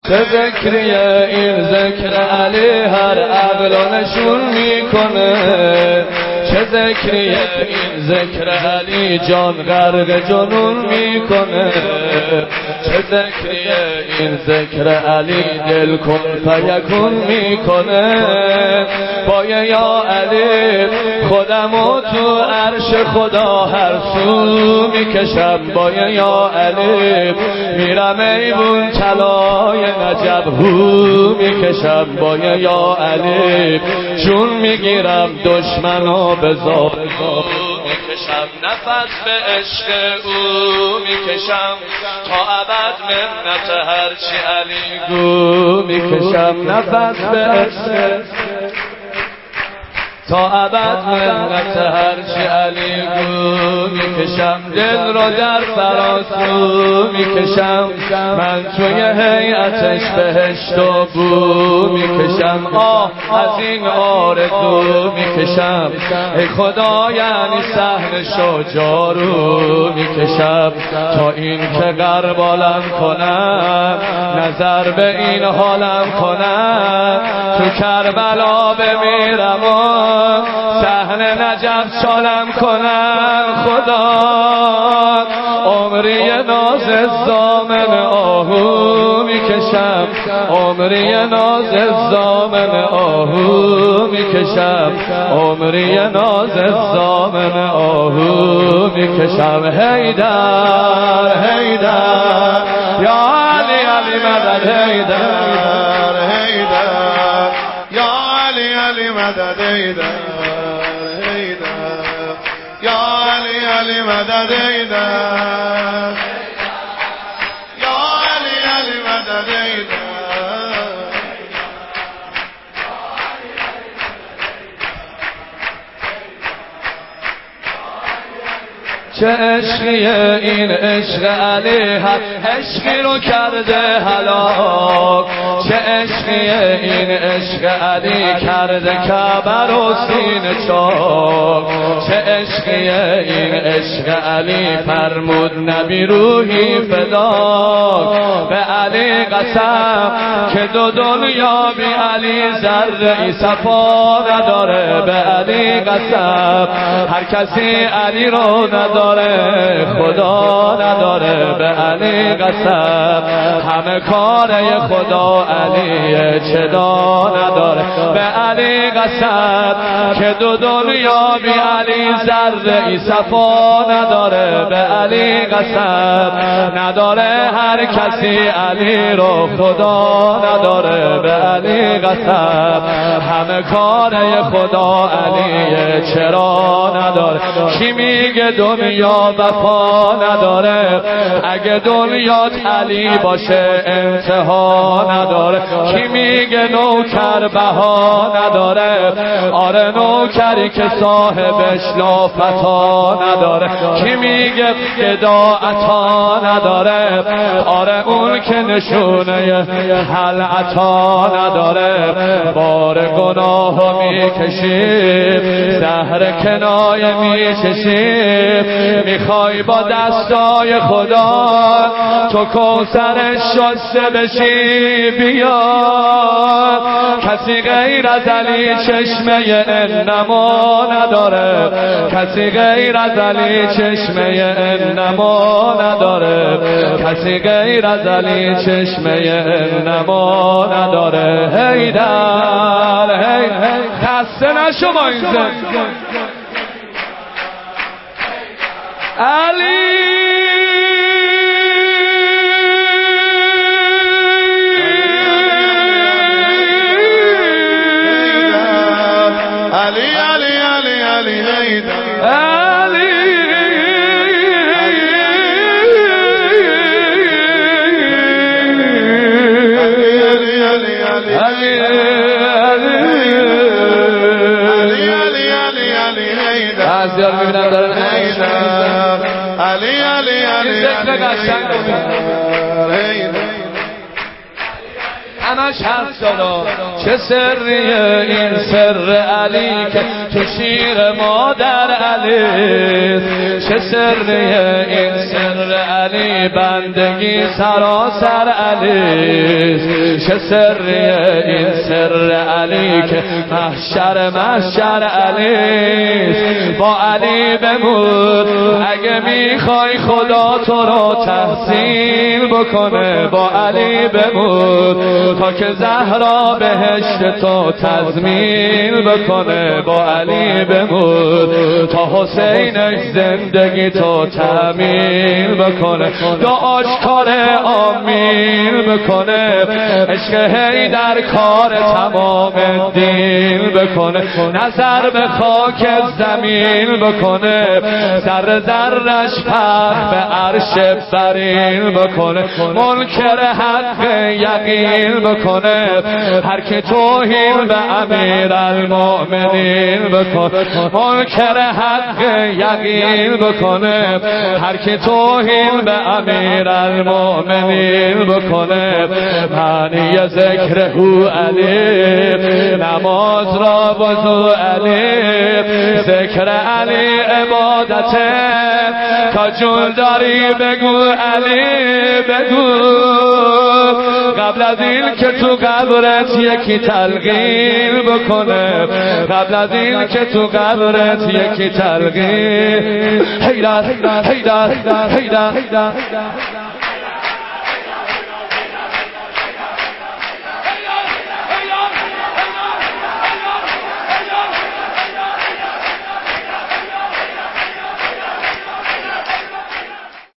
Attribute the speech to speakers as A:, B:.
A: چه ذکریه این ذکر علی هر عقل نشون میکنه، چه ذکریه این ذکر علی جان غرق جنون میکنه، چه ذکریه این ذکر علی دل کن فیکون میکنه. با یا علی خودمو تو عرش خدا هر سو میکشم، با یا علی میرم ایوون طلای نجب هو میکشم، با یا علی جون میگیرم دشمنو به زاب میکشم، نفس به عشق او میکشم، تا ابد منت هرچی علی گو میکشم، نفس به عشق تا ابد منت هرچی علی گو میکشم، دل رو در فراسو میکشم، من توی هیئتش بهشت و بو میکشم، آه از این آرزو میکشم، ای خدا یعنی صحن جارو میکشم، تا این که غربالم کنم نظر به این حالم کنم، تو کربلا بمیرم و صحن نجف چالم کنم، خدا عمری ناز زامن آهو میکشم، عمری ناز زامن آهو میکشم، عمری ناز زامن آهو میکشم. حیدر حیدر یا علی علی مدد، حیدر حیدر یا علی علی مدد، حیدر حیدر یا علی علی مدد، حیدر یا علی علی مدد، حیدر. چه عشقیه این عشق علی هر عشقی رو کرده هلاک، چه عشقیه این عشق علی کرده کعبه رو سینه چاک، چه عشقیه این عشق علی فرمود نبی روحی فداک، به علی قسم که دو دنیا بی علی ذره صفا نداره، به علی قسم هر کسی علی رو نداره خدا نداره، به علی قسم همه کاره خدا علیه چدا نداره، به علی قسم که دو دنیا بی علی ذره صفا نداره، به علی قسم نداره هر کسی علی رو خدا نداره، به علی قسم همه کاره خدا علیه چرا نداره. کی میگه دنیا وفا نداره؟ اگه دنیات علی باشه انتها نداره. کی میگه نوکر بها نداره؟ آره نوکری که صاحبش لافتا نداره. کی میگه فدا عطا نداره؟ آره اون که نشونه حل عطا نداره. بار گناه میکشیم، زهر کنایه میچشیم، میخوای با دستای خدا تو کوثرش شسته بشی بیا. کسی غیر از علی چشمه انما نداره، کسی غیر از علی چشمه انما نداره، کسی غیر از علی چشمه انما نداره. حیدر هی خسته نشو با این زن علی. بعضی‌ها می‌بینن دارن علی علی علی ذکر قشنگ همش حرف دارا. چه سریه این سر علی که تو شیر مادر علی، چه سریه این سر علی بندگی سراسر علی، چه سریه این سر علی که محشر علی با علی بمون اگه میخوای خدا تو رو تحسین بکنه با علی بمون تا که زهرا بهشت تو تضمین بکنه با علی بمون تا حسینش زندگی تو تأمین بکنه دعاش کار آمین بکنه عشق حیدر کار تمام دین بکنه نظر به خاک زمین بکنه ذره ذره‌اش فرق به عرش برین بکنه منکر حق یقین بکنه هر که توهین به امیرالمؤمنین بکنه منکر حق یقین بکنه هر که توهین به امیرالمؤمنین بکنه معنی ذکر او علی نماز را وضو علی ذکر علی عبادته تا جون داری بگو علی بگو قبل از این که تو قبرت یکی تلقین بکنه قبل از این که تو قبرت یکی تلقین حیدر حیدر حیدر حیدر